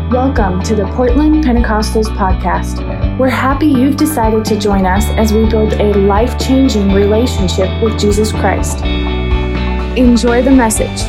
Welcome to the Portland Pentecostals Podcast. We're happy you've decided to join us as we build a life-changing relationship with Jesus Christ. Enjoy the message.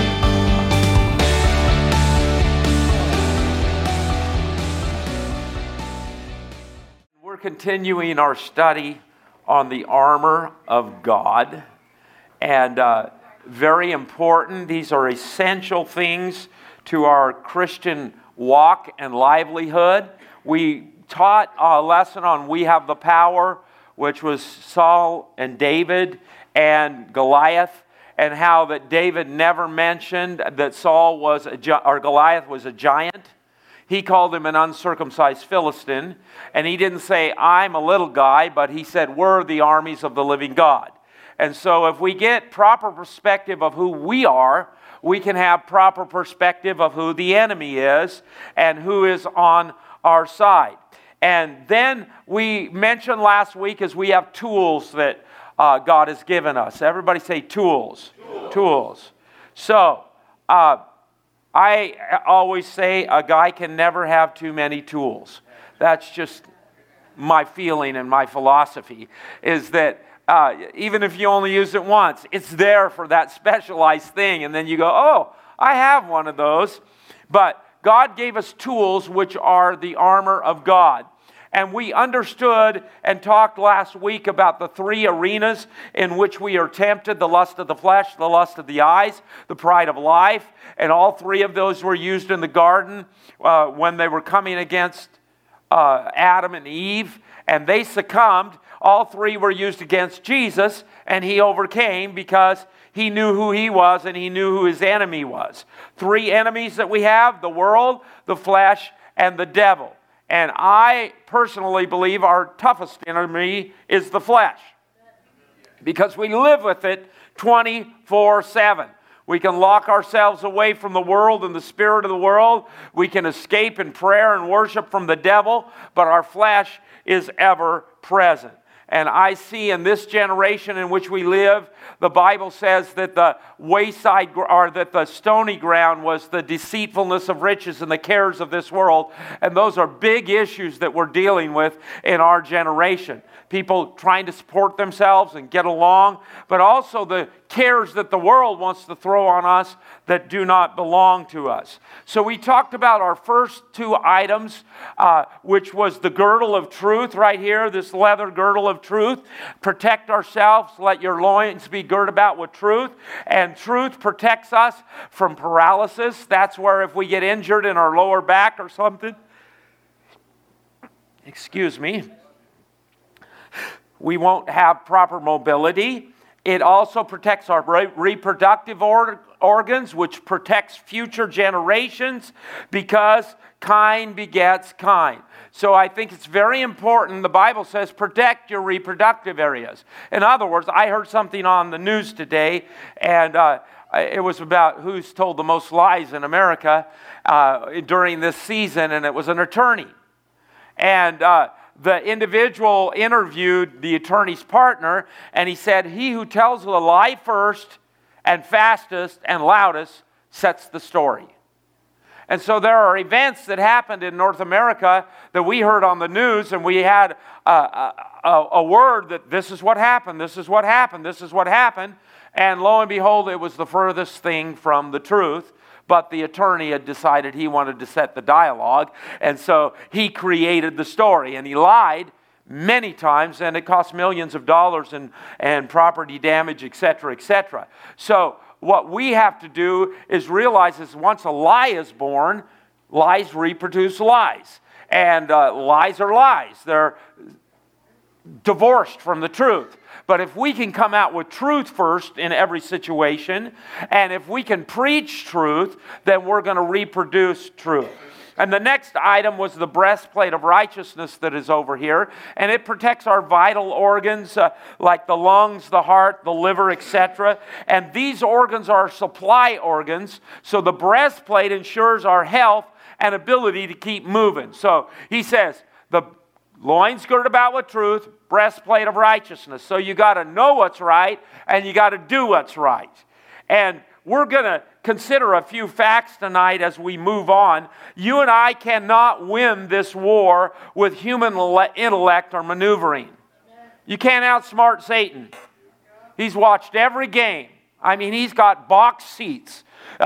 We're continuing our study on the armor of God, and very important. These are essential things to our Christian walk and livelihood. We taught a lesson on We Have the Power, which was Saul and David and Goliath, and how that David never mentioned that Saul was or Goliath was a giant. He called him an uncircumcised Philistine, and he didn't say, I'm a little guy, but he said, we're the armies of the living God. And so if we get proper perspective of who we are, we can have proper perspective of who the enemy is and who is on our side. And then we mentioned last week is we have tools that God has given us. Everybody say tools. Tools. So, I always say a guy can never have too many tools. That's just my feeling and my philosophy, is that even if you only use it once, it's there for that specialized thing. And then you go, oh, I have one of those. But God gave us tools which are the armor of God. And we understood and talked last week about the three arenas in which we are tempted: the lust of the flesh, the lust of the eyes, the pride of life. And all three of those were used in the garden when they were coming against Adam and Eve, and they succumbed. All three were used against Jesus, and he overcame because he knew who he was and he knew who his enemy was. Three enemies that we have: the world, the flesh, and the devil. And I personally believe our toughest enemy is the flesh, because we live with it 24/7. We can lock ourselves away from the world and the spirit of the world. We can escape in prayer and worship from the devil, but our flesh is ever present. And I see in this generation in which we live, the Bible says that the wayside, or that the stony ground was the deceitfulness of riches and the cares of this world. And those are big issues that we're dealing with in our generation. People trying to support themselves and get along, but also the cares that the world wants to throw on us that do not belong to us. So we talked about our first two items, which was the girdle of truth right here, this leather girdle of truth. Protect ourselves, let your loins be girt about with truth. And truth protects us from paralysis. That's where if we get injured in our lower back or something, we won't have proper mobility. It also protects our reproductive organs, which protects future generations, because kind begets kind. So I think it's very important. The Bible says protect your reproductive areas. In other words, I heard something on the news today, and it was about who's told the most lies in America during this season, and it was an attorney. And the individual interviewed the attorney's partner, and he said, he who tells the lie first and fastest and loudest sets the story. And so there are events that happened in North America that we heard on the news, and we had a word that this is what happened, this is what happened, this is what happened. And lo and behold, it was the furthest thing from the truth. But the attorney had decided he wanted to set the dialogue, and so he created the story. And he lied many times, and it cost millions of dollars and property damage, etc., etc. So what we have to do is realize is once a lie is born, lies reproduce lies. And lies are lies. They're divorced from the truth. But if we can come out with truth first in every situation, and if we can preach truth, then we're going to reproduce truth. And the next item was the breastplate of righteousness that is over here. And it protects our vital organs like the lungs, the heart, the liver, etc. And these organs are supply organs. So the breastplate ensures our health and ability to keep moving. So he says, the loins girded about with truth, breastplate of righteousness. So you got to know what's right and you got to do what's right. And we're going to consider a few facts tonight as we move on. You and I cannot win this war with human intellect or maneuvering. You can't outsmart Satan. He's watched every game. I mean, he's got box seats,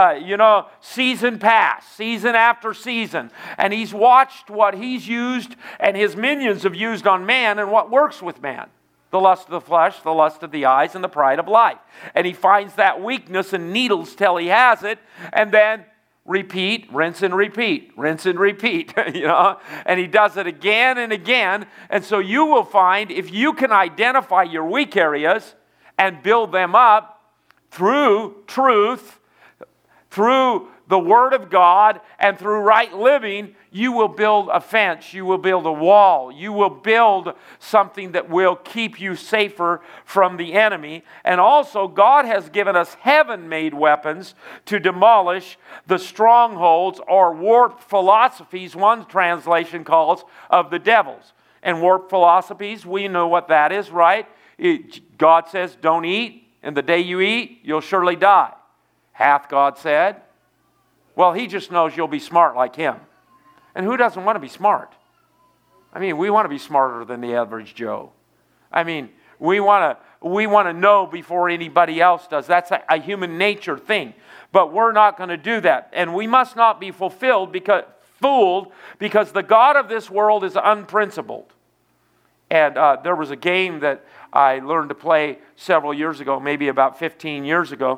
season pass, season after season. And he's watched what he's used and his minions have used on man and what works with man. The lust of the flesh, the lust of the eyes, and the pride of life. And he finds that weakness and needles till he has it, and then repeat, rinse and repeat, rinse and repeat, And he does it again and again. And so you will find if you can identify your weak areas and build them up through truth, through the Word of God, and through right living, you will build a fence, you will build a wall, you will build something that will keep you safer from the enemy. And also, God has given us heaven-made weapons to demolish the strongholds or warped philosophies, one translation calls, of the devils. And warped philosophies, we know what that is, right? God says, don't eat, and the day you eat, you'll surely die. Hath God said? Well, he just knows you'll be smart like him. And who doesn't want to be smart? I mean, we want to be smarter than the average Joe. I mean, we want to know before anybody else does. That's a human nature thing. But we're not going to do that. And we must not be fooled because the God of this world is unprincipled. And there was a game that I learned to play several years ago, maybe about 15 years ago.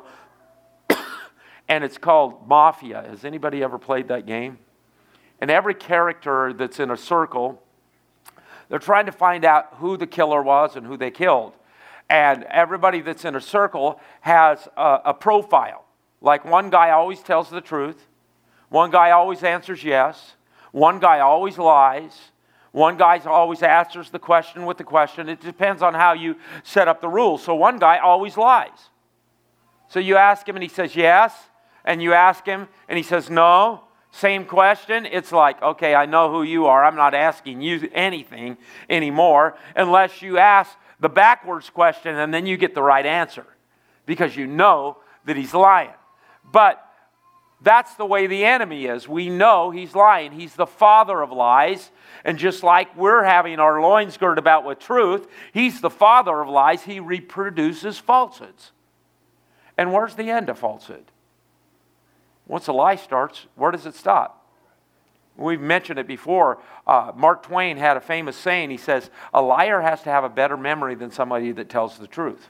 And it's called Mafia. Has anybody ever played that game? And every character that's in a circle, they're trying to find out who the killer was and who they killed. And everybody that's in a circle has a profile. Like one guy always tells the truth. One guy always answers yes. One guy always lies. One guy always answers the question with the question. It depends on how you set up the rules. So one guy always lies. So you ask him and he says yes. And you ask him and he says no. Same question. It's like, okay, I know who you are. I'm not asking you anything anymore unless you ask the backwards question and then you get the right answer because you know that he's lying. But that's the way the enemy is. We know he's lying. He's the father of lies. And just like we're having our loins girded about with truth, he's the father of lies. He reproduces falsehoods. And where's the end of falsehood? Once a lie starts, where does it stop? We've mentioned it before. Mark Twain had a famous saying. He says, a liar has to have a better memory than somebody that tells the truth.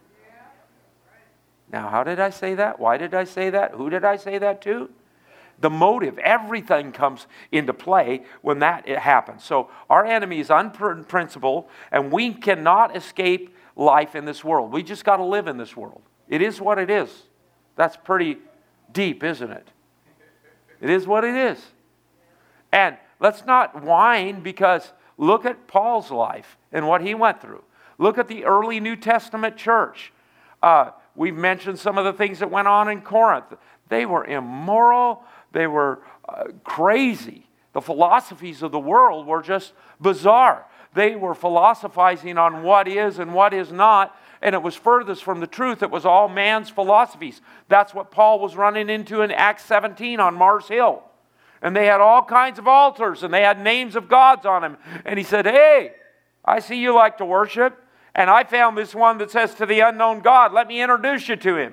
Now, how did I say that? Why did I say that? Who did I say that to? The motive, everything comes into play when that happens. So our enemy is unprincipled, and we cannot escape life in this world. We just got to live in this world. It is what it is. That's pretty deep, isn't it? It is what it is. And let's not whine because look at Paul's life and what he went through. Look at the early New Testament church. We've mentioned some of the things that went on in Corinth. They were immoral. They were crazy. The philosophies of the world were just bizarre. They were philosophizing on what is and what is not, and it was furthest from the truth. It was all man's philosophies. That's what Paul was running into in Acts 17 on Mars Hill. And they had all kinds of altars, and they had names of gods on them. And he said, hey, I see you like to worship, and I found this one that says to the unknown God, let me introduce you to him.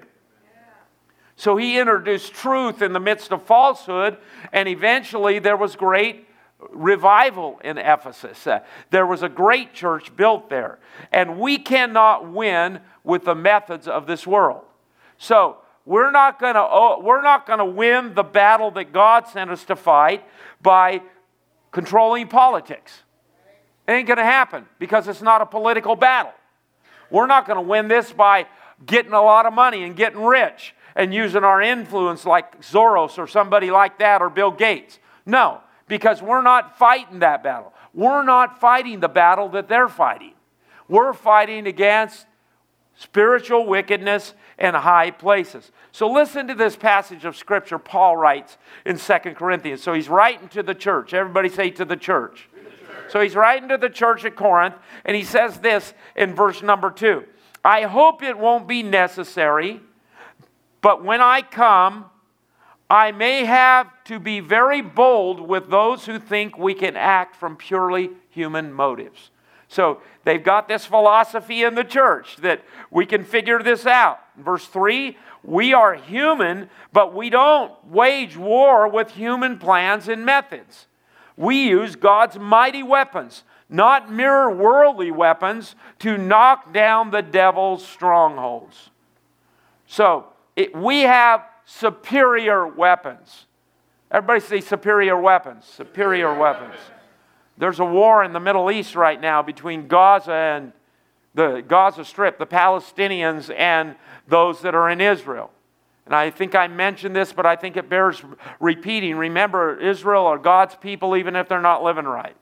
So he introduced truth in the midst of falsehood, and eventually there was great revival in Ephesus. There was a great church built there. And we cannot win with the methods of this world. So we're not going to win the battle that God sent us to fight by controlling politics. It ain't going to happen because it's not a political battle. We're not going to win this by getting a lot of money and getting rich and using our influence like Soros or somebody like that or Bill Gates. No. Because we're not fighting that battle. We're not fighting the battle that they're fighting. We're fighting against spiritual wickedness in high places. So listen to this passage of Scripture Paul writes in 2 Corinthians. So he's writing to the church. Everybody say to the church. So he's writing to the church at Corinth, and he says this in verse number 2. I hope it won't be necessary, but when I come, I may have to be very bold with those who think we can act from purely human motives. So they've got this philosophy in the church that we can figure this out. Verse 3, we are human, but we don't wage war with human plans and methods. We use God's mighty weapons, not mere worldly weapons, to knock down the devil's strongholds. So we have superior weapons. Everybody say superior weapons. Superior weapons. There's a war in the Middle East right now between Gaza and the Gaza Strip, the Palestinians and those that are in Israel. And I think I mentioned this, but I think it bears repeating. Remember, Israel are God's people even if they're not living right.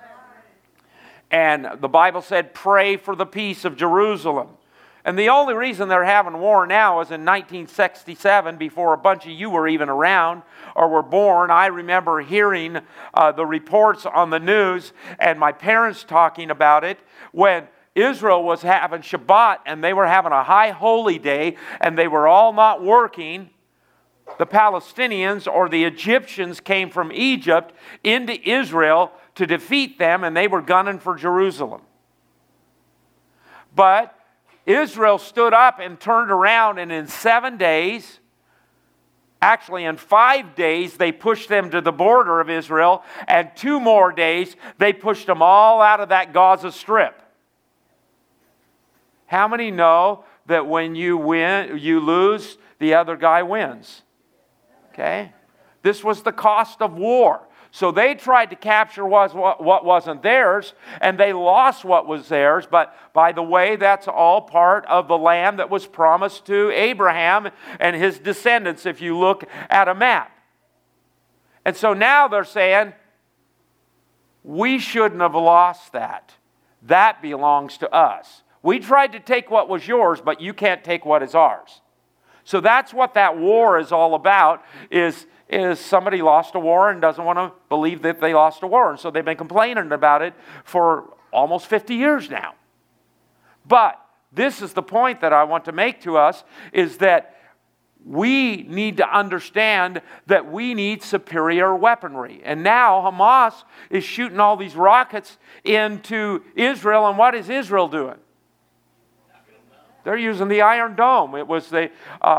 And the Bible said, pray for the peace of Jerusalem. And the only reason they're having war now is in 1967, before a bunch of you were even around or were born. I remember hearing the reports on the news and my parents talking about it when Israel was having Shabbat and they were having a high holy day and they were all not working. The Palestinians or the Egyptians came from Egypt into Israel to defeat them, and they were gunning for Jerusalem. But Israel stood up and turned around, and in 7 days, actually in 5 days, they pushed them to the border of Israel, and 2 more days, they pushed them all out of that Gaza Strip. How many know that when you win, you lose, the other guy wins? Okay? This was the cost of war. So they tried to capture what wasn't theirs, and they lost what was theirs. But by the way, that's all part of the land that was promised to Abraham and his descendants, if you look at a map. And so now they're saying, we shouldn't have lost that. That belongs to us. We tried to take what was yours, but you can't take what is ours. So that's what that war is all about, is somebody lost a war and doesn't want to believe that they lost a war. And so they've been complaining about it for almost 50 years now. But this is the point that I want to make to us, is that we need to understand that we need superior weaponry. And now Hamas is shooting all these rockets into Israel. And what is Israel doing? They're using the Iron Dome. The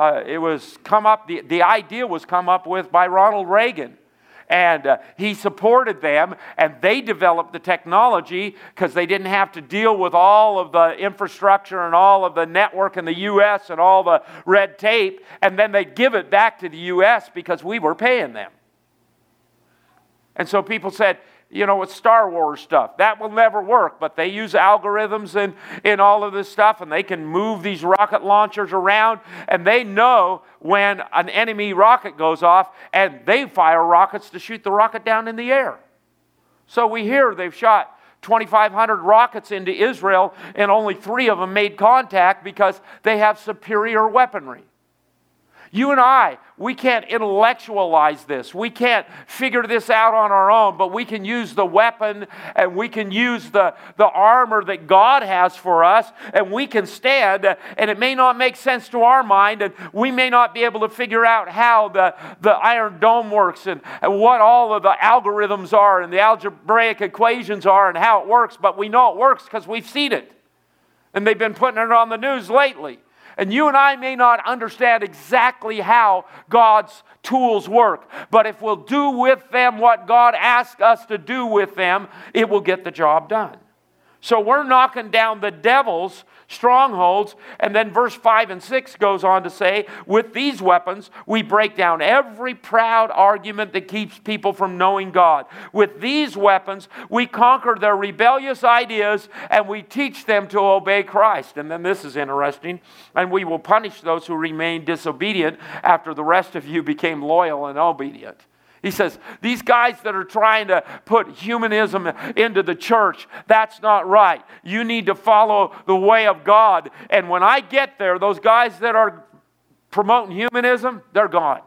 idea was come up with by Ronald Reagan. And he supported them, and they developed the technology because they didn't have to deal with all of the infrastructure and all of the network in the U.S. and all the red tape, and then they'd give it back to the U.S. because we were paying them. And so people said, with Star Wars stuff, that will never work, but they use algorithms in all of this stuff, and they can move these rocket launchers around, and they know when an enemy rocket goes off, and they fire rockets to shoot the rocket down in the air. So we hear they've shot 2,500 rockets into Israel, and only 3 of them made contact because they have superior weaponry. You and I, we can't intellectualize this. We can't figure this out on our own, but we can use the weapon and we can use the armor that God has for us, and we can stand, and it may not make sense to our mind, and we may not be able to figure out how the Iron Dome works and what all of the algorithms are and the algebraic equations are and how it works, but we know it works because we've seen it. And they've been putting it on the news lately. And you and I may not understand exactly how God's tools work, but if we'll do with them what God asks us to do with them, it will get the job done. So we're knocking down the devil's strongholds, and then verse 5 and 6 goes on to say, with these weapons, we break down every proud argument that keeps people from knowing God. With these weapons, we conquer their rebellious ideas, and we teach them to obey Christ. And then this is interesting, and we will punish those who remain disobedient after the rest of you became loyal and obedient. He says, these guys that are trying to put humanism into the church, that's not right. You need to follow the way of God. And when I get there, those guys that are promoting humanism, they're gone.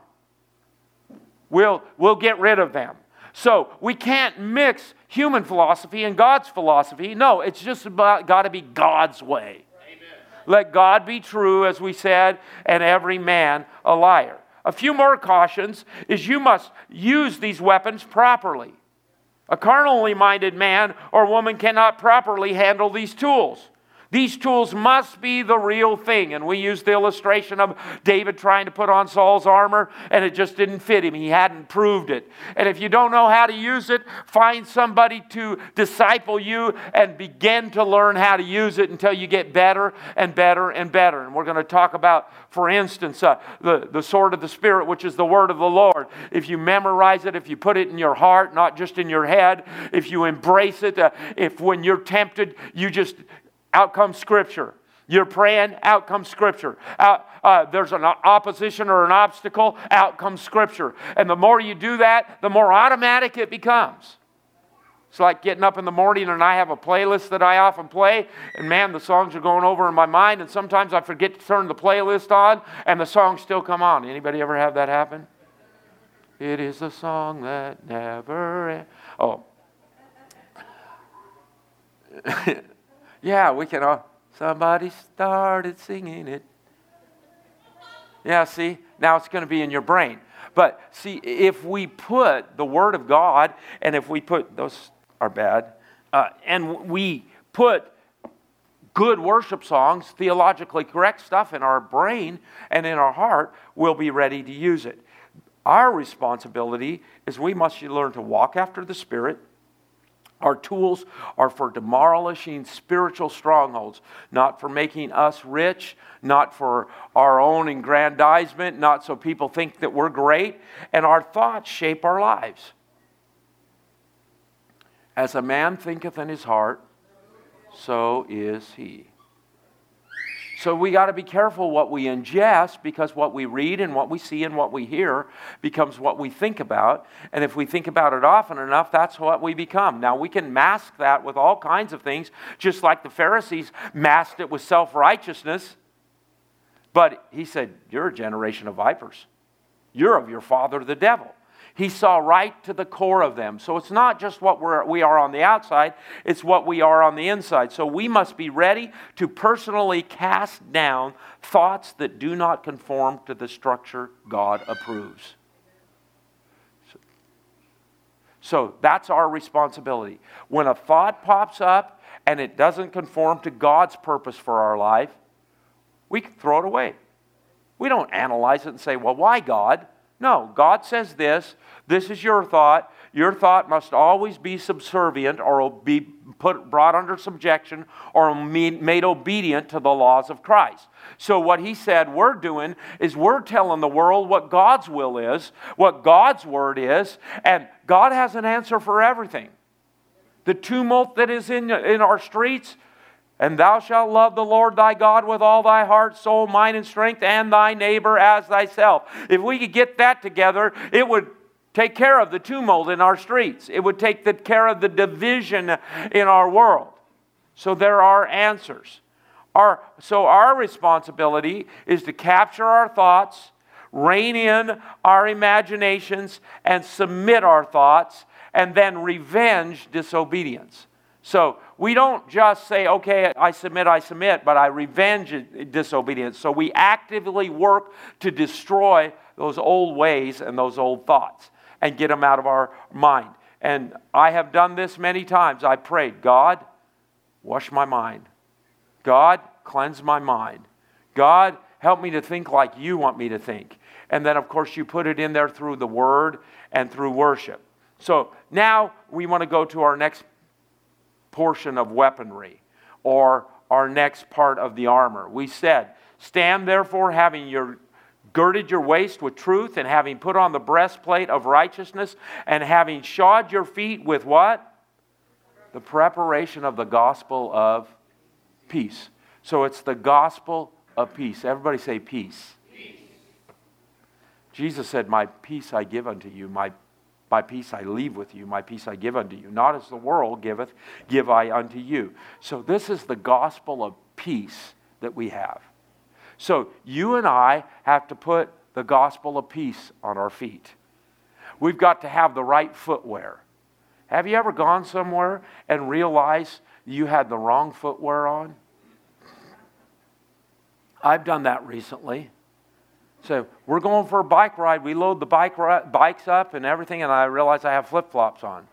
We'll get rid of them. So we can't mix human philosophy and God's philosophy. No, it's just got to be God's way. Amen. Let God be true, as we said, and every man a liar. a few more cautions is you must use these weapons properly. A carnally minded man or woman cannot properly handle these tools. These tools must be the real thing. And we used the illustration of David trying to put on Saul's armor, and it just didn't fit him. He hadn't proved it. And if you don't know how to use it, find somebody to disciple you and begin to learn how to use it until you get better and better and better. And we're going to talk about, for instance, the sword of the Spirit, which is the word of the Lord. If you memorize it, if you put it in your heart, not just in your head, if you embrace it, if when you're tempted, you just... out comes Scripture. You're praying, out comes Scripture. There's an opposition or an obstacle, out comes Scripture. And the more you do that, the more automatic it becomes. It's like getting up in the morning and I have a playlist that I often play. And man, the songs are going over in my mind. And sometimes I forget to turn the playlist on and the songs still come on. Anybody ever have that happen? It is a song that never ends. Oh. Yeah, we can all, somebody started singing it. Yeah, see, now it's going to be in your brain. But see, if we put the Word of God, and if we put, those are bad, and we put good worship songs, theologically correct stuff in our brain and in our heart, we'll be ready to use it. Our responsibility is we must learn to walk after the Spirit. Our tools are for demolishing spiritual strongholds, not for making us rich, not for our own aggrandizement, not so people think that we're great. And our thoughts shape our lives. As a man thinketh in his heart, so is he. So we got to be careful what we ingest, because what we read and what we see and what we hear becomes what we think about. And if we think about it often enough, that's what we become. Now, we can mask that with all kinds of things, just like the Pharisees masked it with self-righteousness. But he said, you're a generation of vipers. You're of your father, the devil. He saw right to the core of them. So it's not just what we are on the outside, it's what we are on the inside. So we must be ready to personally cast down thoughts that do not conform to the structure God approves. So that's our responsibility. When a thought pops up and it doesn't conform to God's purpose for our life, we can throw it away. We don't analyze it and say, well, why God? No, God says this. This is your thought. Your thought must always be subservient or be brought under subjection or made obedient to the laws of Christ. So what he said we're doing is we're telling the world what God's will is, what God's word is, and God has an answer for everything. The tumult that is in our streets, and thou shalt love the Lord thy God with all thy heart, soul, mind, and strength, and thy neighbor as thyself. If we could get that together, it would take care of the tumult in our streets. It would take care of the division in our world. So there are answers. So our responsibility is to capture our thoughts, rein in our imaginations, and submit our thoughts, and then revenge disobedience. So we don't just say, okay, I submit, but I revenge disobedience. So we actively work to destroy those old ways and those old thoughts and get them out of our mind. And I have done this many times. I prayed, God, wash my mind. God, cleanse my mind. God, help me to think like you want me to think. And then, of course, you put it in there through the Word and through worship. So now we want to go to our next portion of weaponry, or our next part of the armor. We said, stand therefore having girded your waist with truth, and having put on the breastplate of righteousness, and having shod your feet with what? The preparation of the gospel of peace. So it's the gospel of peace. Everybody say peace. Peace. Jesus said, my peace I give unto you, my peace I leave with you, my peace I give unto you. Not as the world giveth, give I unto you. So this is the gospel of peace that we have. So you and I have to put the gospel of peace on our feet. We've got to have the right footwear. Have you ever gone somewhere and realized you had the wrong footwear on? I've done that recently. So we're going for a bike ride. We load the bikes up and everything, and I realize I have flip-flops on.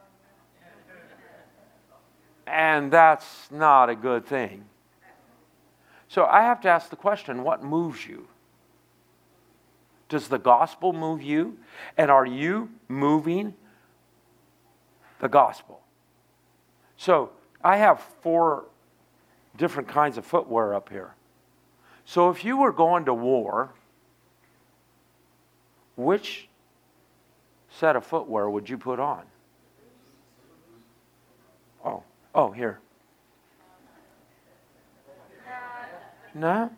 And that's not a good thing. So I have to ask the question, what moves you? Does the gospel move you? And are you moving the gospel? So I have 4 different kinds of footwear up here. So if you were going to war, which set of footwear would you put on? Oh, here. No?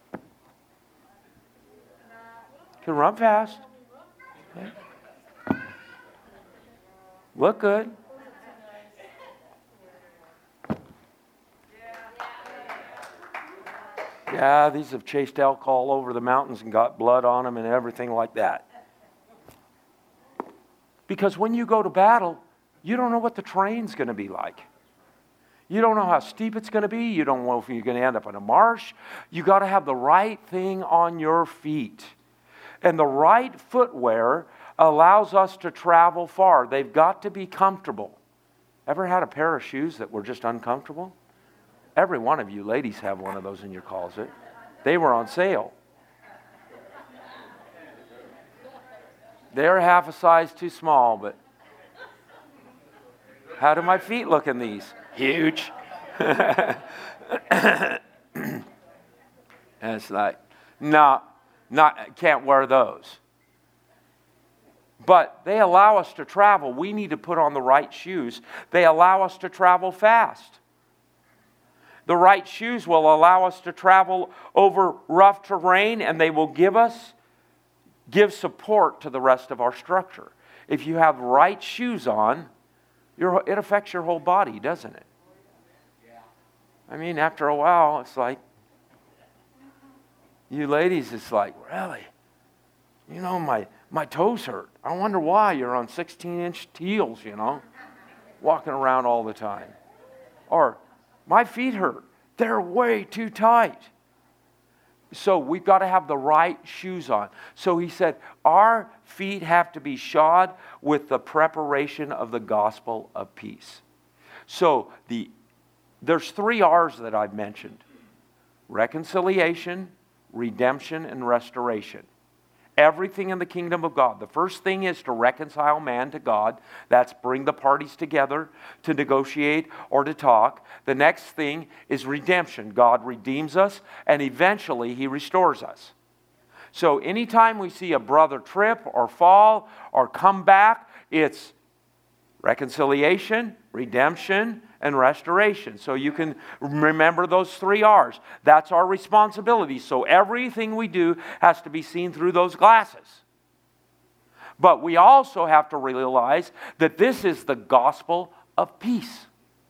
Can run fast. Okay. Look good. Yeah, these have chased elk all over the mountains and got blood on them and everything like that. Because when you go to battle, you don't know what the terrain's going to be like. You don't know how steep it's going to be. You don't know if you're going to end up in a marsh. You got to have the right thing on your feet. And the right footwear allows us to travel far. They've got to be comfortable. Ever had a pair of shoes that were just uncomfortable? Every one of you ladies have one of those in your closet. They were on sale. They're half a size too small, but how do my feet look in these? Huge. And it's like, can't wear those. But they allow us to travel. We need to put on the right shoes. They allow us to travel fast. The right shoes will allow us to travel over rough terrain, and they will give support to the rest of our structure. If you have right shoes on, it affects your whole body, doesn't it? I mean, after a while, it's like, you ladies, it's like, really? You know, my toes hurt. I wonder why you're on 16-inch heels, walking around all the time. Or, my feet hurt. They're way too tight. So we've got to have the right shoes on. So he said, our feet have to be shod with the preparation of the gospel of peace. So there's 3 R's that I've mentioned. Reconciliation, redemption, and restoration. Everything in the kingdom of God. The first thing is to reconcile man to God. That's bring the parties together to negotiate or to talk. The next thing is redemption. God redeems us and eventually He restores us. So anytime we see a brother trip or fall or come back, it's reconciliation, redemption, and restoration. So you can remember those 3 R's. That's our responsibility. So everything we do has to be seen through those glasses. But we also have to realize that this is the gospel of peace.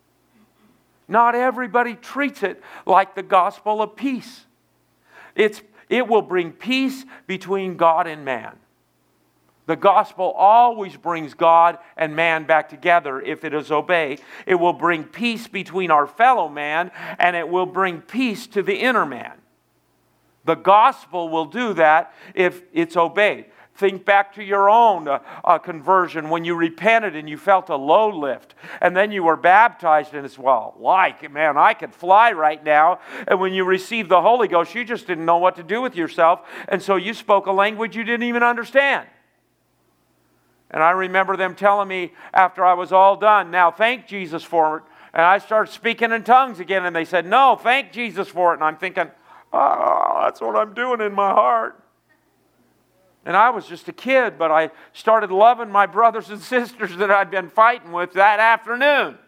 Not everybody treats it like the gospel of peace. It will bring peace between God and man. The gospel always brings God and man back together if it is obeyed. It will bring peace between our fellow man, and it will bring peace to the inner man. The gospel will do that if it's obeyed. Think back to your own conversion when you repented and you felt a load lift. And then you were baptized and it's, man, I could fly right now. And when you received the Holy Ghost, you just didn't know what to do with yourself. And so you spoke a language you didn't even understand. And I remember them telling me after I was all done, now thank Jesus for it. And I started speaking in tongues again. And they said, no, thank Jesus for it. And I'm thinking, that's what I'm doing in my heart. And I was just a kid, but I started loving my brothers and sisters that I'd been fighting with that afternoon.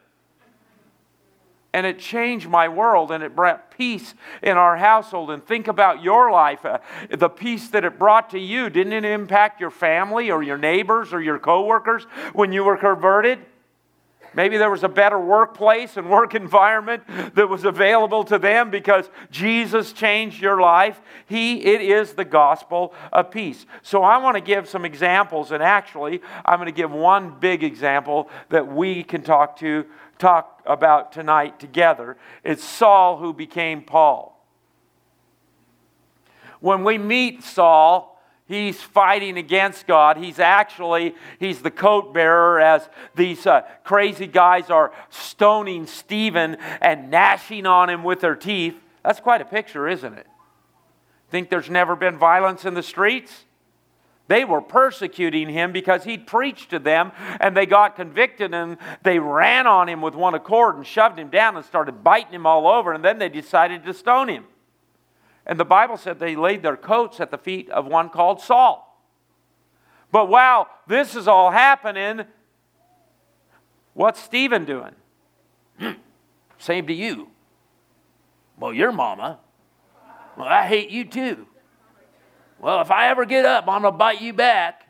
And it changed my world, and it brought peace in our household. And think about your life. The peace that it brought to you, didn't it impact your family or your neighbors or your coworkers when you were converted? Maybe there was a better workplace and work environment that was available to them because Jesus changed your life. It is the gospel of peace. So I want to give some examples, and actually I'm going to give one big example that we can talk about tonight together. It's Saul who became Paul. When we meet Saul, he's fighting against God. He's the coat bearer as these crazy guys are stoning Stephen and gnashing on him with their teeth. That's quite a picture, isn't it? Think there's never been violence in the streets? They were persecuting him because he'd preached to them, and they got convicted, and they ran on him with one accord and shoved him down and started biting him all over, and then they decided to stone him. And the Bible said they laid their coats at the feet of one called Saul. But while this is all happening, what's Stephen doing? Same to you. Well, your mama. Well, I hate you too. Well, if I ever get up, I'm going to bite you back.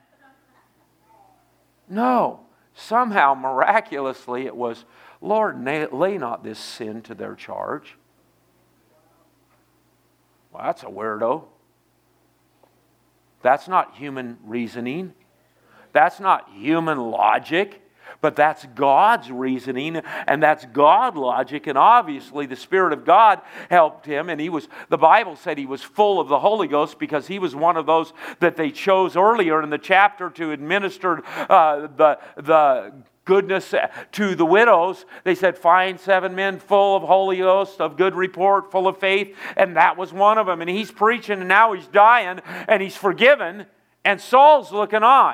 No. Somehow, miraculously, it was, Lord, lay not this sin to their charge. Well, that's a weirdo. That's not human reasoning. That's not human logic. But that's God's reasoning, and that's God logic, and obviously the Spirit of God helped him, and the Bible said he was full of the Holy Ghost because he was one of those that they chose earlier in the chapter to administer the goodness to the widows. They said, find 7 men full of Holy Ghost, of good report, full of faith, and that was one of them. And he's preaching, and now he's dying, and he's forgiven, and Saul's looking on.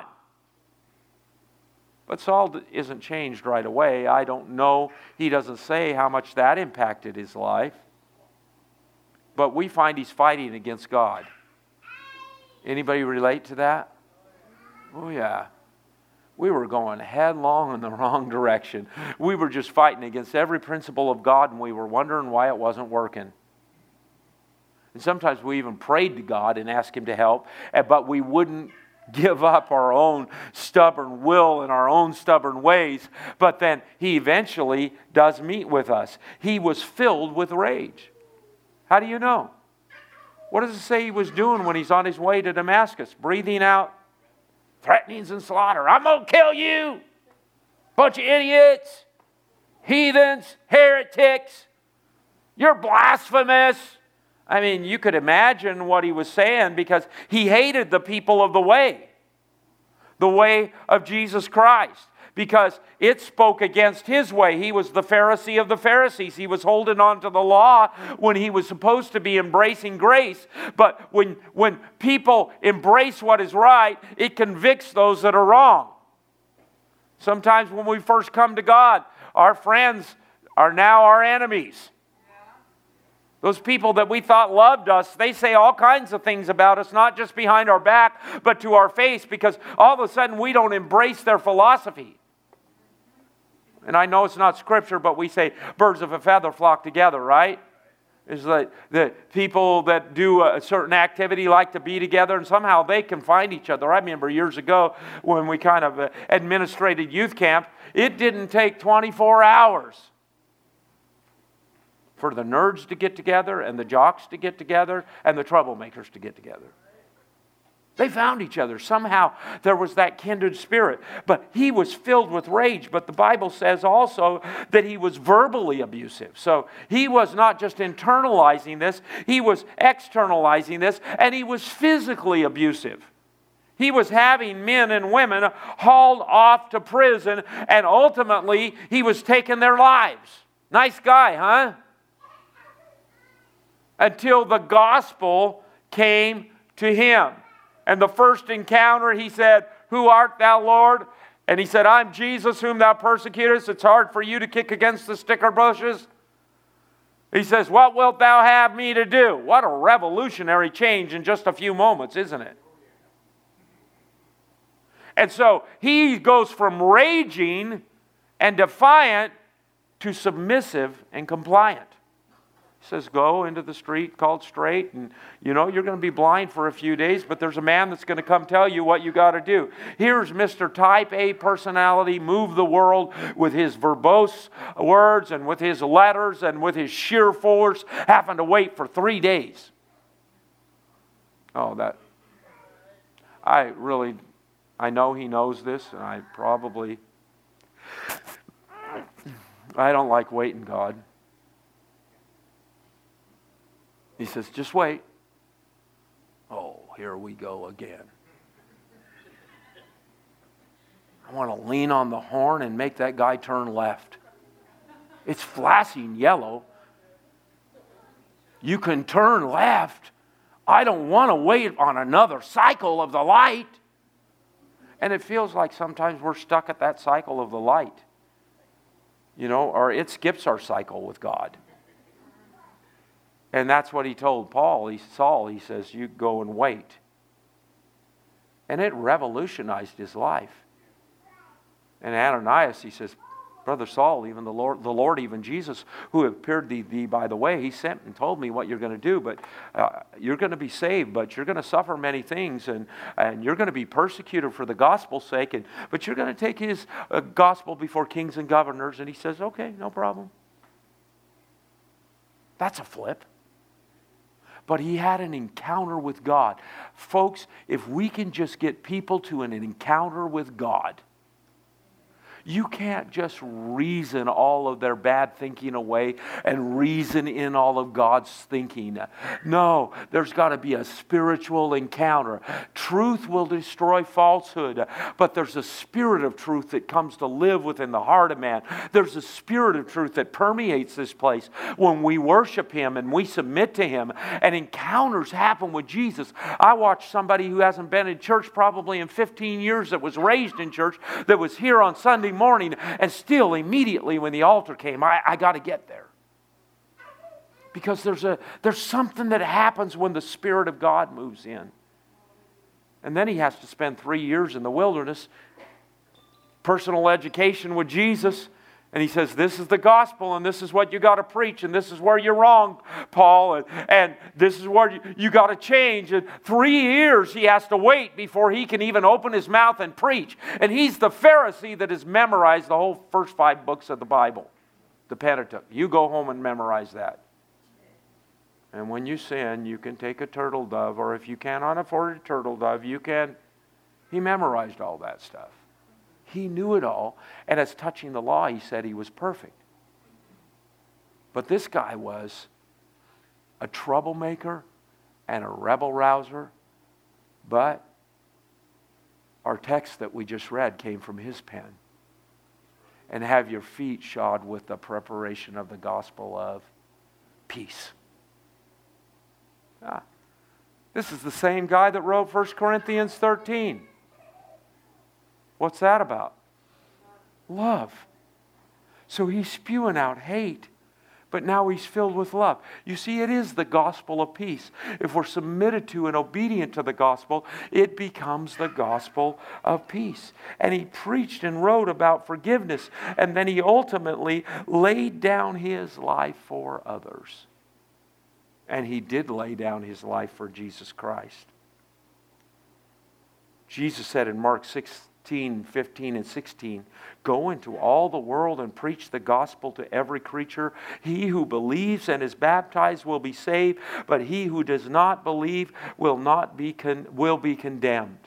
But Saul isn't changed right away. I don't know. He doesn't say how much that impacted his life. But we find he's fighting against God. Anybody relate to that? Oh, yeah. We were going headlong in the wrong direction. We were just fighting against every principle of God, and we were wondering why it wasn't working. And sometimes we even prayed to God and asked Him to help, but we wouldn't give up our own stubborn will and our own stubborn ways. But then He eventually does meet with us. He was filled with rage. How do you know? What does it say he was doing when he's on his way to Damascus? Breathing out threatenings and slaughter. I'm going to kill you. Bunch of idiots, heathens, heretics. You're blasphemous. I mean, you could imagine what he was saying because he hated the people of the way of Jesus Christ, because it spoke against his way. He was the Pharisee of the Pharisees. He was holding on to the law when he was supposed to be embracing grace. But when people embrace what is right, it convicts those that are wrong. Sometimes when we first come to God, our friends are now our enemies. Those people that we thought loved us, they say all kinds of things about us, not just behind our back, but to our face, because all of a sudden we don't embrace their philosophy. And I know it's not scripture, but we say birds of a feather flock together, right? It's like the people that do a certain activity like to be together, and somehow they can find each other. I remember years ago when we kind of administrated youth camp, it didn't take 24 hours for the nerds to get together and the jocks to get together and the troublemakers to get together. They found each other. Somehow there was that kindred spirit. But he was filled with rage. But the Bible says also that he was verbally abusive. So he was not just internalizing this, he was externalizing this, and he was physically abusive. He was having men and women hauled off to prison, and ultimately he was taking their lives. Nice guy, huh? Until the gospel came to him. And the first encounter, he said, "Who art thou, Lord?" And he said, "I'm Jesus whom thou persecutest." It's hard for you to kick against the sticker bushes. He says, "What wilt thou have me to do?" What a revolutionary change in just a few moments, isn't it? And so he goes from raging and defiant to submissive and compliant. He says, go into the street called Straight, and you're going to be blind for a few days, but there's a man that's going to come tell you what you got to do. Here's Mr. Type A personality, move the world with his verbose words and with his letters and with his sheer force, having to wait for 3 days. I know he knows this, and I don't like waiting, God. He says, just wait. Oh, here we go again. want to lean on the horn and make that guy turn left. It's flashing yellow. You can turn left. I don't want to wait on another cycle of the light. And it feels like sometimes we're stuck at that cycle of the light. Or it skips our cycle with God. And that's what he told Saul. He says, you go and wait. And it revolutionized his life. And Ananias, he says, Brother Saul, even the Lord, even Jesus, who appeared to thee by the way, he sent and told me what you're going to do. But you're going to be saved, but you're going to suffer many things, and you're going to be persecuted for the gospel's sake. But you're going to take his gospel before kings and governors. And he says, okay, no problem. That's a flip. But he had an encounter with God. Folks, if we can just get people to an encounter with God, you can't just reason all of their bad thinking away and reason in all of God's thinking. No, there's got to be a spiritual encounter. Truth will destroy falsehood, but there's a spirit of truth that comes to live within the heart of man. There's a spirit of truth that permeates this place when we worship Him and we submit to Him, and encounters happen with Jesus. I watched somebody who hasn't been in church probably in 15 years, that was raised in church, that was here on Sunday morning, and still immediately when the altar came, I got to get there. Because there's something that happens when the Spirit of God moves in. And then he has to spend 3 years in the wilderness, personal education with Jesus. And he says, this is the gospel, and this is what you got to preach, and this is where you're wrong, Paul, and this is where you got to change. And 3 years he has to wait before he can even open his mouth and preach. And he's the Pharisee that has memorized the whole first 5 books of the Bible, the Pentateuch. You go home and memorize that. And when you sin, you can take a turtle dove, or if you cannot afford a turtle dove, you can. He memorized all that stuff. He knew it all, and as touching the law, he said he was perfect. But this guy was a troublemaker and a rebel rouser, but our text that we just read came from his pen. And have your feet shod with the preparation of the gospel of peace. This is the same guy that wrote 1 Corinthians 13. What's that about? Love. So he's spewing out hate, but now he's filled with love. You see, it is the gospel of peace. If we're submitted to and obedient to the gospel, it becomes the gospel of peace. And he preached and wrote about forgiveness, and then he ultimately laid down his life for others. And he did lay down his life for Jesus Christ. Jesus said in Mark 6:15 and 16, go into all the world and preach the gospel to every creature. He who believes and is baptized will be saved, but he who does not believe will be condemned.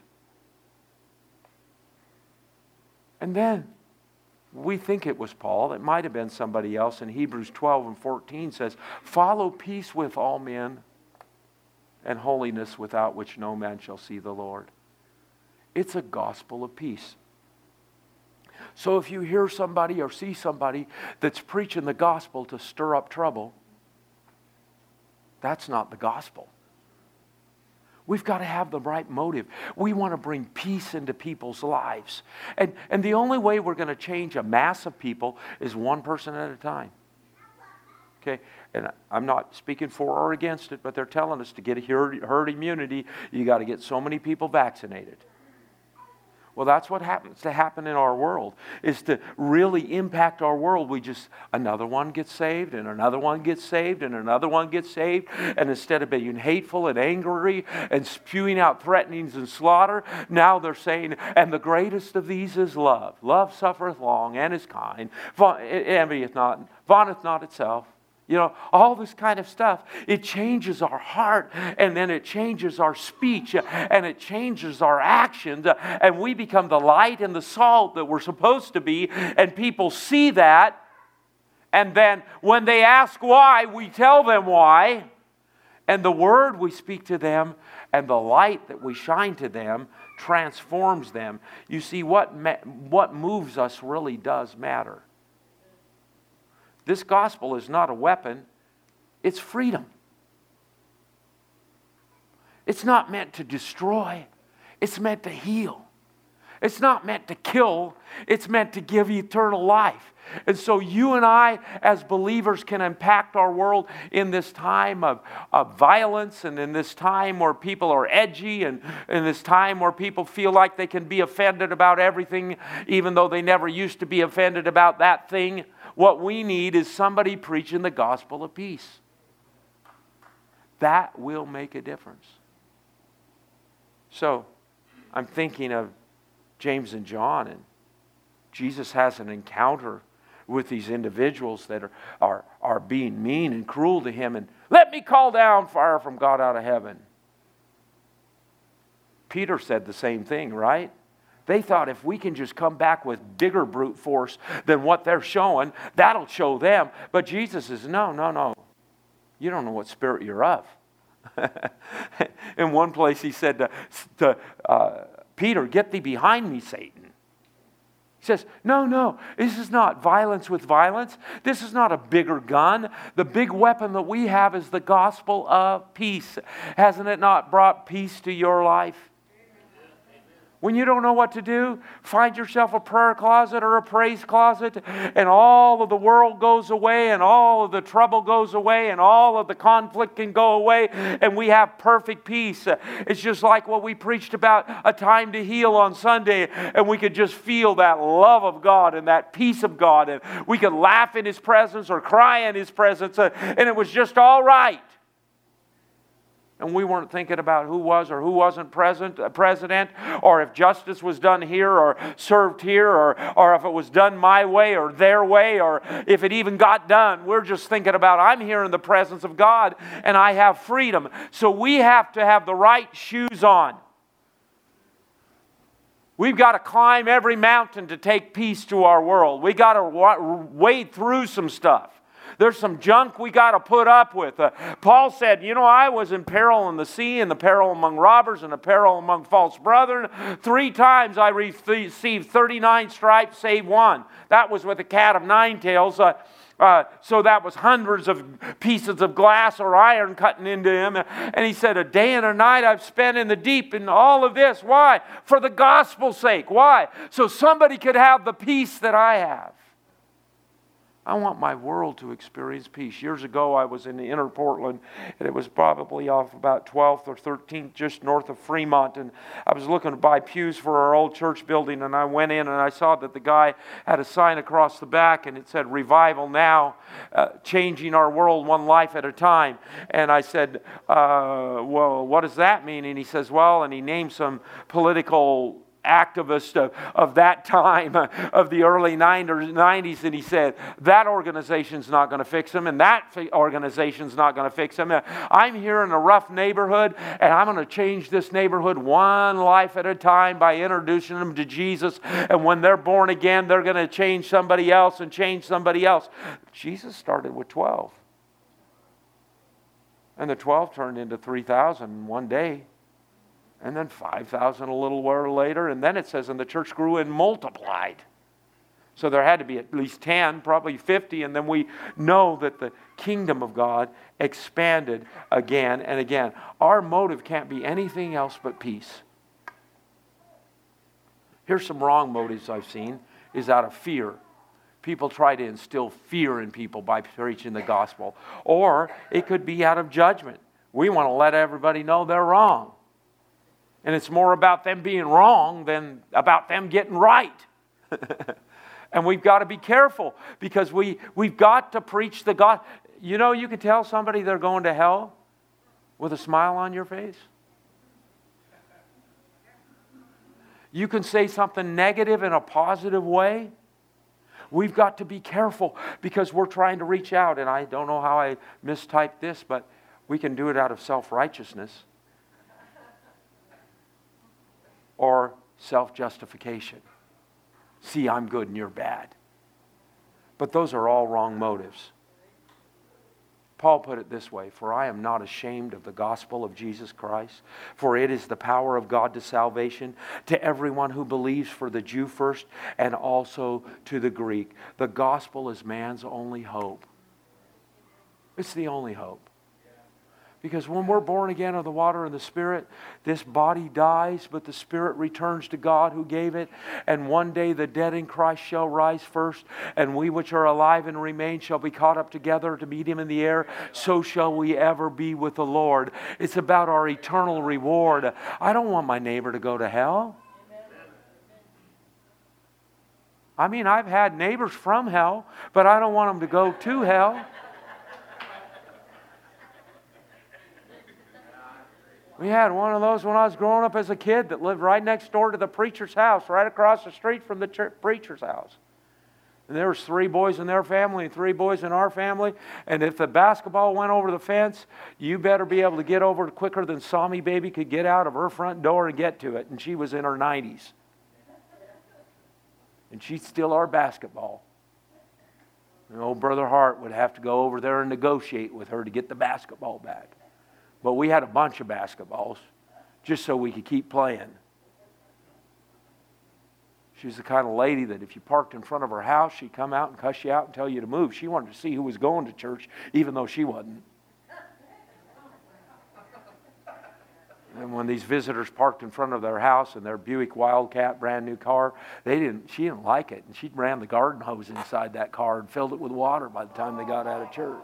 And then we think it was Paul. It might have been somebody else. In Hebrews 12 and 14 says, follow peace with all men and holiness, without which no man shall see the Lord. It's a gospel of peace. So if you hear somebody or see somebody that's preaching the gospel to stir up trouble, that's not the gospel. We've got to have the right motive. We want to bring peace into people's lives. And the only way we're going to change a mass of people is one person at a time. Okay? And I'm not speaking for or against it, but they're telling us to get herd immunity, you got to get so many people vaccinated. Well, that's what happens to happen in our world, is to really impact our world. Another one gets saved, and another one gets saved, and another one gets saved. And instead of being hateful and angry and spewing out threatenings and slaughter, now they're saying, and the greatest of these is love. Love suffereth long and is kind, envieth not, vaunteth not itself. All this kind of stuff. It changes our heart, and then it changes our speech, and it changes our actions, and we become the light and the salt that we're supposed to be, and people see that, and then when they ask why, we tell them why, and the word we speak to them, and the light that we shine to them transforms them. You see, what moves us really does matter. This gospel is not a weapon, it's freedom. It's not meant to destroy, it's meant to heal. It's not meant to kill, it's meant to give eternal life. And so you and I, as believers, can impact our world in this time of violence, and in this time where people are edgy, and in this time where people feel like they can be offended about everything, even though they never used to be offended about that thing. What we need is somebody preaching the gospel of peace. That will make a difference. So, I'm thinking of James and John, and Jesus has an encounter with these individuals that are being mean and cruel to him, and let me call down fire from God out of heaven. Peter said the same thing, right? They thought if we can just come back with bigger brute force than what they're showing, that'll show them. But Jesus says, no. You don't know what spirit you're of. In one place he said to Peter, get thee behind me, Satan. He says, no, this is not violence with violence. This is not a bigger gun. The big weapon that we have is the gospel of peace. Hasn't it not brought peace to your life? When you don't know what to do, find yourself a prayer closet or a praise closet, and all of the world goes away, and all of the trouble goes away, and all of the conflict can go away, and we have perfect peace. It's just like what we preached about, a time to heal on Sunday, and we could just feel that love of God and that peace of God, and we could laugh in His presence or cry in His presence, and it was just all right. And we weren't thinking about who was or who wasn't president, or if justice was done here or served here, or if it was done my way or their way, or if it even got done. We're just thinking about, I'm here in the presence of God and I have freedom. So we have to have the right shoes on. We've got to climb every mountain to take peace to our world. We've got to wade through some stuff. There's some junk we got to put up with. Paul said, I was in peril in the sea, and the peril among robbers, and the peril among false brethren. 3 times I received 39 stripes, save one. That was with a cat of 9 tails. So that was hundreds of pieces of glass or iron cutting into him. And he said, a day and a night I've spent in the deep in all of this. Why? For the gospel's sake. Why? So somebody could have the peace that I have. I want my world to experience peace. Years ago, I was in the inner Portland, and it was probably off about 12th or 13th, just north of Fremont, and I was looking to buy pews for our old church building, and I went in, and I saw that the guy had a sign across the back, and it said, Revival Now, changing our world one life at a time. And I said, well, what does that mean? And he says, well, and he named some political activist of that time, of the early 90s, and he said, that organization's not going to fix them, and that organization's not going to fix them. I'm here in a rough neighborhood, and I'm going to change this neighborhood one life at a time by introducing them to Jesus, and when they're born again, they're going to change somebody else and change somebody else. Jesus started with 12, and the 12 turned into 3,000 in one day. And then 5,000 a little while later. And then it says, and the church grew and multiplied. So there had to be at least 10, probably 50. And then we know that the kingdom of God expanded again and again. Our motive can't be anything else but peace. Here's some wrong motives I've seen, is out of fear. People try to instill fear in people by preaching the gospel. Or it could be out of judgment. We want to let everybody know they're wrong. And it's more about them being wrong than about them getting right. And we've got to be careful, because we've got to preach the gospel. You can tell somebody they're going to hell with a smile on your face. You can say something negative in a positive way. We've got to be careful, because we're trying to reach out. And I don't know how I mistyped this, but we can do it out of self-righteousness. Or self-justification. See, I'm good and you're bad. But those are all wrong motives. Paul put it this way, "For I am not ashamed of the gospel of Jesus Christ, for it is the power of God to salvation to everyone who believes, for the Jew first and also to the Greek." The gospel is man's only hope. It's the only hope. Because when we're born again of the water and the Spirit, this body dies, but the Spirit returns to God who gave it. And one day the dead in Christ shall rise first, and we which are alive and remain shall be caught up together to meet Him in the air. So shall we ever be with the Lord. It's about our eternal reward. I don't want my neighbor to go to hell. I mean, I've had neighbors from hell, but I don't want them to go to hell. We had one of those when I was growing up as a kid that lived right next door to the preacher's house, right across the street from the preacher's house. And there was 3 boys in their family and 3 boys in our family. And if the basketball went over the fence, you better be able to get over it quicker than Sammy baby could get out of her front door and get to it. And she was in her 90s. And she'd steal our basketball. And old Brother Hart would have to go over there and negotiate with her to get the basketball back. But we had a bunch of basketballs just so we could keep playing. She was the kind of lady that if you parked in front of her house, she'd come out and cuss you out and tell you to move. She wanted to see who was going to church, even though she wasn't. And when these visitors parked in front of their house in their Buick Wildcat brand new car, she didn't like it. And she ran the garden hose inside that car and filled it with water by the time they got out of church.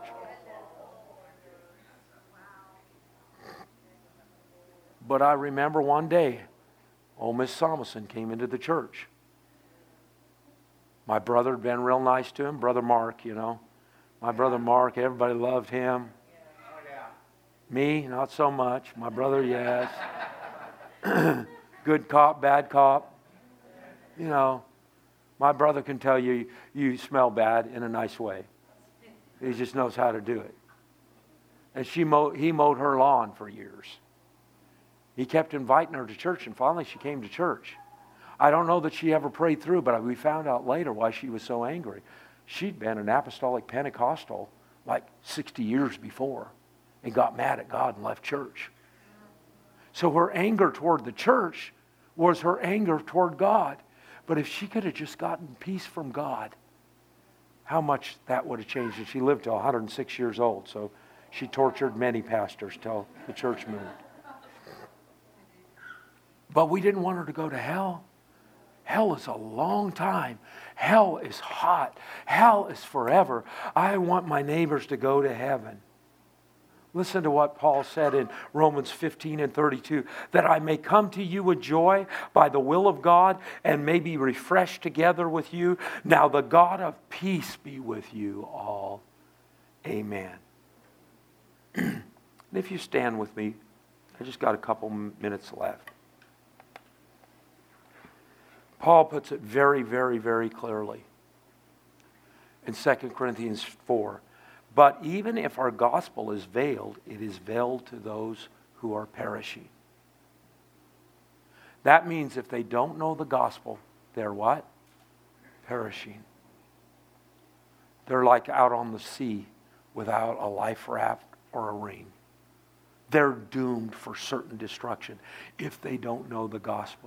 But I remember one day, old Miss Thomason came into the church. My brother had been real nice to him, Brother Mark, you know. My brother Mark, everybody loved him. Me, not so much. My brother, yes. Good cop, bad cop. You know, my brother can tell you, you smell bad in a nice way. He just knows how to do it. And he mowed her lawn for years. He kept inviting her to church, and finally she came to church. I don't know that she ever prayed through, but we found out later why she was so angry. She'd been an apostolic Pentecostal like 60 years before and got mad at God and left church. So her anger toward the church was her anger toward God. But if she could have just gotten peace from God, how much that would have changed. And she lived to 106 years old, so she tortured many pastors till the church moved. But we didn't want her to go to hell. Hell is a long time. Hell is hot. Hell is forever. I want my neighbors to go to heaven. Listen to what Paul said in Romans 15 and 32. That I may come to you with joy by the will of God and may be refreshed together with you. Now the God of peace be with you all. Amen. And if you stand with me, I just got a couple minutes left. Paul puts it very, very, very clearly in 2 Corinthians 4. But even if our gospel is veiled, it is veiled to those who are perishing. That means if they don't know the gospel, they're what? Perishing. They're like out on the sea without a life raft or a ring. They're doomed for certain destruction if they don't know the gospel.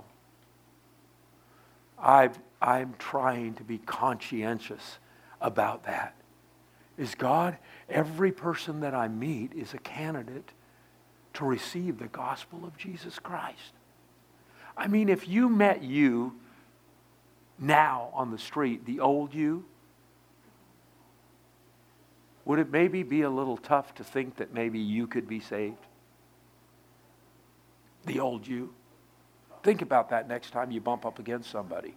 I'm trying to be conscientious about that. Is God, every person that I meet is a candidate to receive the gospel of Jesus Christ. I mean, if you met you now on the street, the old you, would it maybe be a little tough to think that maybe you could be saved? The old you. Think about that next time you bump up against somebody.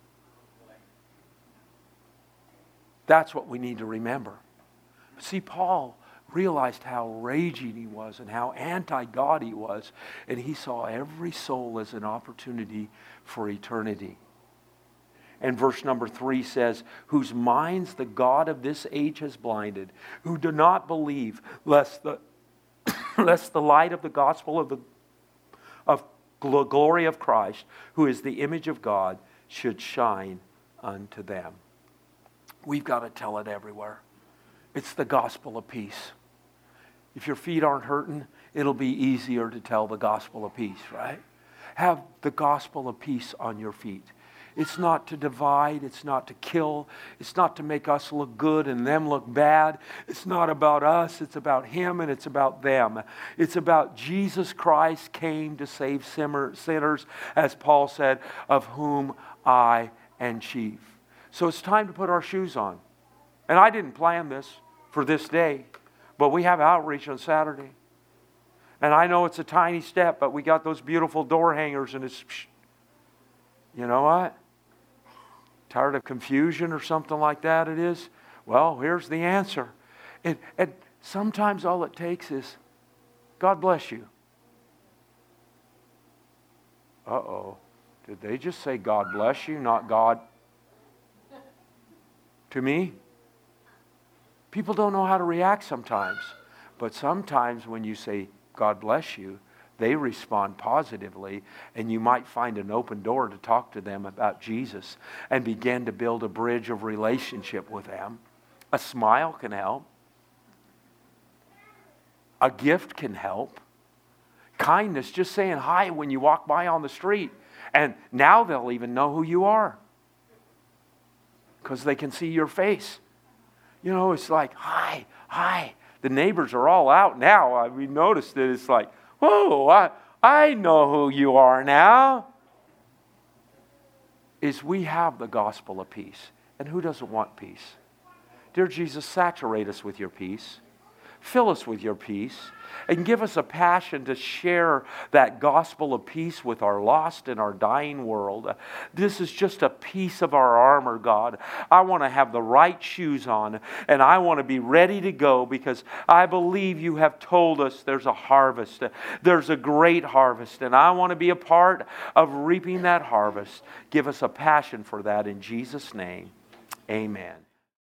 That's what we need to remember. See, Paul realized how raging he was and how anti-God he was, and he saw every soul as an opportunity for eternity. And verse number 3 says, whose minds the God of this age has blinded, who do not believe, lest the light of the gospel of the glory of Christ, who is the image of God, should shine unto them. We've got to tell it everywhere. It's the gospel of peace. If your feet aren't hurting, it'll be easier to tell the gospel of peace, right? Have the gospel of peace on your feet. It's not to divide. It's not to kill. It's not to make us look good and them look bad. It's not about us. It's about Him and it's about them. It's about Jesus Christ came to save sinners, as Paul said, of whom I am chief. So it's time to put our shoes on. And I didn't plan this for this day, but we have outreach on Saturday. And I know it's a tiny step, but we got those beautiful door hangers and it's, you know what? Tired of confusion or something like that it is? Well, here's the answer. And sometimes all it takes is, God bless you. Uh-oh. Did they just say God bless you, not God to me? People don't know how to react sometimes. But sometimes when you say God bless you, they respond positively, and you might find an open door to talk to them about Jesus and begin to build a bridge of relationship with them. A smile can help. A gift can help. Kindness, just saying hi when you walk by on the street. And now they'll even know who you are because they can see your face. You know, it's like, hi. The neighbors are all out now. We noticed that it's like, whoa, I know who you are now. Is we have the gospel of peace. And who doesn't want peace? Dear Jesus, saturate us with your peace. Fill us with your peace. And give us a passion to share that gospel of peace with our lost and our dying world. This is just a piece of our armor, God. I want to have the right shoes on, and I want to be ready to go because I believe you have told us there's a harvest. There's a great harvest, and I want to be a part of reaping that harvest. Give us a passion for that in Jesus' name. Amen.